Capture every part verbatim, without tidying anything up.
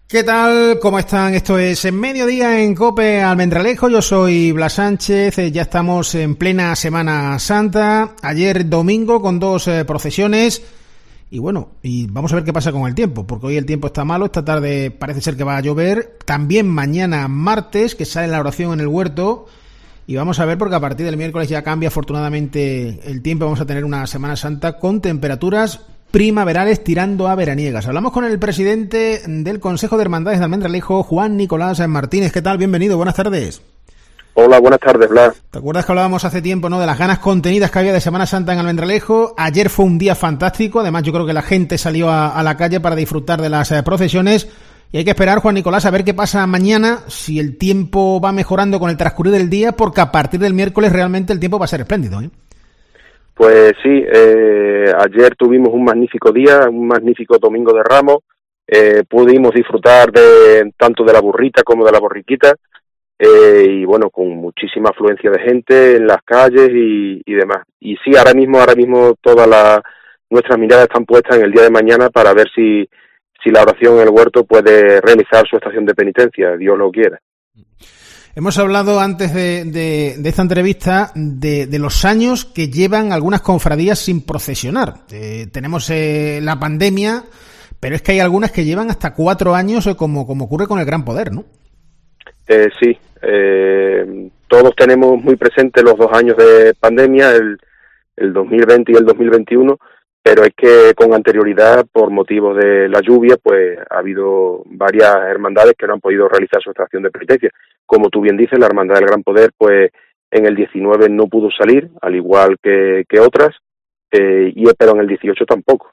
¿Qué tal? ¿Cómo están? Esto es En Mediodía en COPE Almendralejo. Yo soy Blas Sánchez. Eh, ya estamos en plena Semana Santa. Ayer domingo con dos eh, procesiones. Y bueno, y vamos a ver qué pasa con el tiempo, porque hoy el tiempo está malo. Esta tarde parece ser que va a llover. También mañana martes, que sale la oración en el huerto. Y vamos a ver, porque a partir del miércoles ya cambia afortunadamente el tiempo. Vamos a tener una Semana Santa con temperaturas primaverales tirando a veraniegas. Hablamos con el presidente del Consejo de Hermandades de Almendralejo, Juan Nicolás Martínez. ¿Qué tal? Bienvenido, buenas tardes. Hola, buenas tardes, Blas. ¿Te acuerdas que hablábamos hace tiempo, no, de las ganas contenidas que había de Semana Santa en Almendralejo? Ayer fue un día fantástico, además yo creo que la gente salió a, a la calle para disfrutar de las eh, procesiones. Y hay que esperar, Juan Nicolás, a ver qué pasa mañana, si el tiempo va mejorando con el transcurrir del día, porque a partir del miércoles realmente el tiempo va a ser espléndido, ¿eh? Pues sí, eh, ayer tuvimos un magnífico día, un magnífico domingo de Ramos, eh, pudimos disfrutar de tanto de la burrita como de la borriquita, eh, y bueno, con muchísima afluencia de gente en las calles y, y demás. Y sí, ahora mismo, ahora mismo todas las nuestras miradas están puestas en el día de mañana para ver si, si la oración en el huerto puede realizar su estación de penitencia, Dios lo quiera. Hemos hablado antes de, de, de esta entrevista de, de los años que llevan algunas cofradías sin procesionar. Eh, tenemos eh, la pandemia, pero es que hay algunas que llevan hasta cuatro años, eh, como, como ocurre con el Gran Poder, ¿no? Eh, sí, eh, todos tenemos muy presentes los dos años de pandemia, el, el dos mil veinte y el dos mil veintiuno, pero es que con anterioridad, por motivo de la lluvia, pues ha habido varias hermandades que no han podido realizar su estación de penitencia. Como tú bien dices, la Hermandad del Gran Poder, pues en el diecinueve no pudo salir, al igual que, que otras, eh, y pero en el dieciocho tampoco.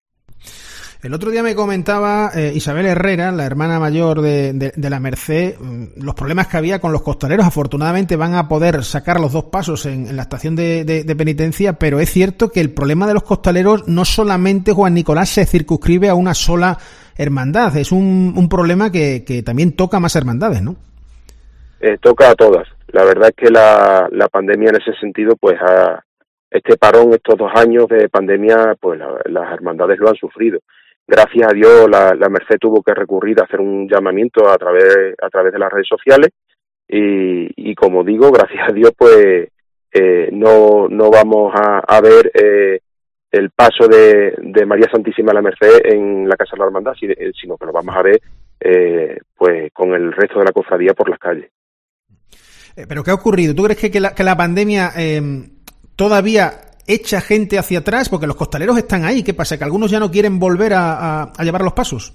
El otro día me comentaba eh, Isabel Herrera, la hermana mayor de, de, de la Merced, los problemas que había con los costaleros. Afortunadamente van a poder sacar los dos pasos en, en la estación de, de, de penitencia, pero es cierto que el problema de los costaleros no solamente, Juan Nicolás, se circunscribe a una sola hermandad, es un, un problema que, que también toca más hermandades, ¿no? Eh, toca a todas. La verdad es que la, la pandemia en ese sentido, pues a este parón, estos dos años de pandemia, pues la, las hermandades lo han sufrido. Gracias a Dios la, la Merced tuvo que recurrir a hacer un llamamiento a través a través de las redes sociales y, y como digo, gracias a Dios pues eh, no no vamos a, a ver eh, el paso de, de María Santísima de la Merced en la Casa de la Hermandad, sino que lo vamos a ver eh, pues con el resto de la cofradía por las calles. ¿Pero qué ha ocurrido? ¿Tú crees que, que, la, que la pandemia eh, todavía echa gente hacia atrás? Porque los costaleros están ahí. ¿Qué pasa? ¿Que algunos ya no quieren volver a, a, a llevar los pasos?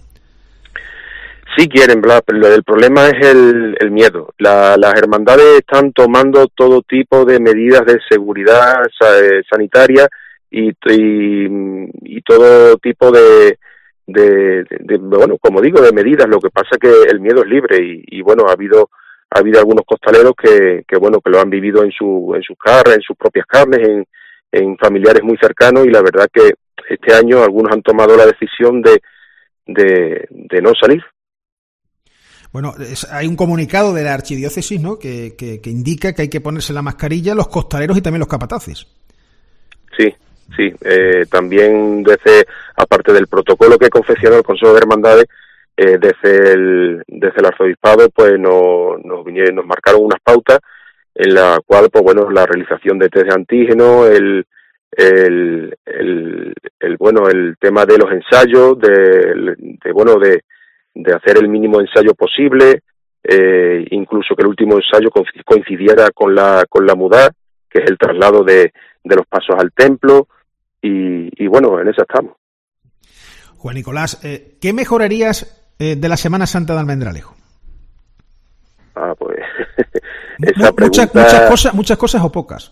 Sí quieren, Blas, pero el problema es el, el miedo. La, las hermandades están tomando todo tipo de medidas de seguridad sanitaria y, y, y todo tipo de, de, de, de, bueno, como digo, de medidas. Lo que pasa es que el miedo es libre y, y bueno, ha habido ha habido algunos costaleros que, que bueno, que lo han vivido en su en sus carnes, en sus propias carnes, en en familiares muy cercanos, y la verdad que este año algunos han tomado la decisión de de, de no salir. Bueno, es, hay un comunicado de la archidiócesis, ¿no?, que, que, que indica que hay que ponerse la mascarilla los costaleros y también los capataces. Sí, sí, eh, también desde, aparte del protocolo que confeccionó el Consejo de Hermandades, eh, desde el desde el arzobispado, pues nos nos vinieron, nos marcaron unas pautas en la cual, pues bueno, la realización de test de antígeno, el, el, el, el bueno, el tema de los ensayos, de, de bueno, de, de hacer el mínimo ensayo posible, eh, incluso que el último ensayo coincidiera con la, con la mudá, que es el traslado de, de los pasos al templo, y, y bueno, en eso estamos. Juan Nicolás, eh, ¿qué mejorarías eh, de la Semana Santa de Almendralejo? Ah, pues esa pregunta... muchas, muchas cosas, muchas cosas o pocas.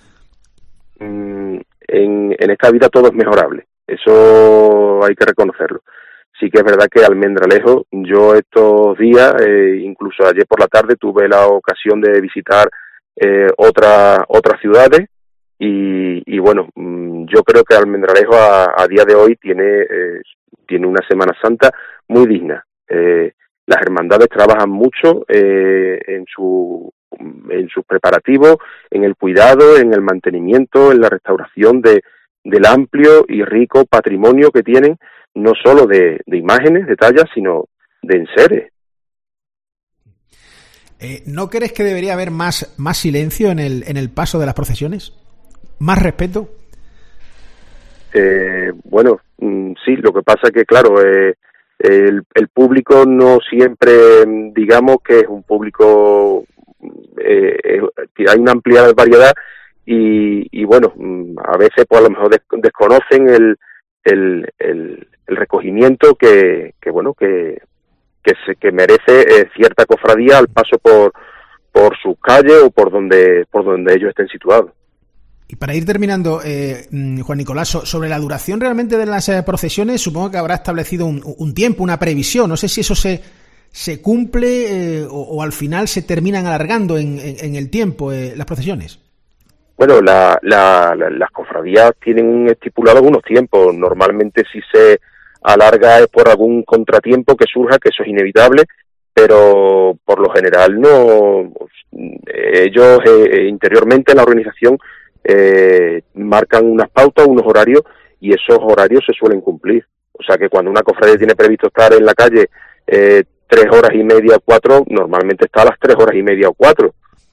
En, en esta vida todo es mejorable, eso hay que reconocerlo. Sí que es verdad que Almendralejo, yo estos días, eh, incluso ayer por la tarde, tuve la ocasión de visitar eh, otra, otras ciudades y, y bueno, yo creo que Almendralejo a, a día de hoy tiene, eh, tiene una Semana Santa muy digna. Eh, Las hermandades trabajan mucho eh, en su en sus preparativos, en el cuidado, en el mantenimiento, en la restauración de del amplio y rico patrimonio que tienen, no solo de, de imágenes, de tallas, sino de enseres. Eh, ¿No crees que debería haber más, más silencio en el, en el paso de las procesiones? ¿Más respeto? Eh, bueno, sí, lo que pasa es que, claro, eh, el, el público no siempre, digamos que es un público, eh, eh, hay una amplia variedad y, y bueno, a veces pues a lo mejor des, desconocen el, el, el, el recogimiento que, que bueno, que, que, se, que merece eh, cierta cofradía al paso por, por sus calles o por donde, por donde ellos estén situados. Y para ir terminando, eh, Juan Nicolás, sobre la duración realmente de las eh, procesiones, supongo que habrá establecido un, un tiempo, una previsión. No sé si eso se, se cumple eh, o, o al final se terminan alargando en, en, en el tiempo eh, las procesiones. Bueno, la, la, la, las cofradías tienen estipulado algunos tiempos. Normalmente si se alarga es por algún contratiempo que surja, que eso es inevitable, pero por lo general no. Ellos eh, interiormente en la organización Eh, marcan unas pautas, unos horarios, y esos horarios se suelen cumplir. O sea que cuando una cofradía tiene previsto estar en la calle eh, tres horas y media o cuatro, normalmente está a las tres horas y media o cuatro.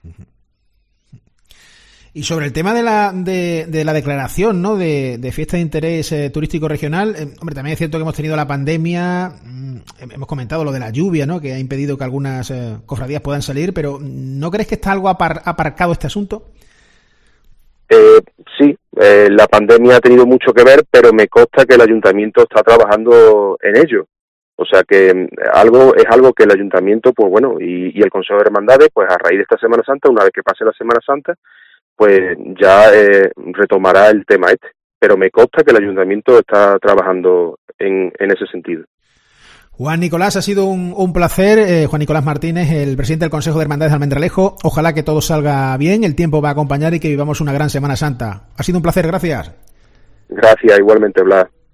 Y sobre el tema de la de, de la declaración, ¿no?, de, de fiesta de interés eh, turístico regional, eh, hombre, también es cierto que hemos tenido la pandemia, mmm, hemos comentado lo de la lluvia, ¿no?, que ha impedido que algunas eh, cofradías puedan salir, pero ¿no crees que está algo apar, aparcado este asunto? Eh, sí, eh, la pandemia ha tenido mucho que ver, pero me consta que el ayuntamiento está trabajando en ello. O sea que eh, algo es algo que el ayuntamiento, pues bueno, y, y el Consejo de Hermandades, pues a raíz de esta Semana Santa, una vez que pase la Semana Santa, pues ya eh, retomará el tema este. Pero me consta que el ayuntamiento está trabajando en, en ese sentido. Juan Nicolás, ha sido un, un placer. Eh, Juan Nicolás Martínez, el presidente del Consejo de Hermandades de Almendralejo. Ojalá que todo salga bien, el tiempo va a acompañar y que vivamos una gran Semana Santa. Ha sido un placer, gracias. Gracias, igualmente, Blas.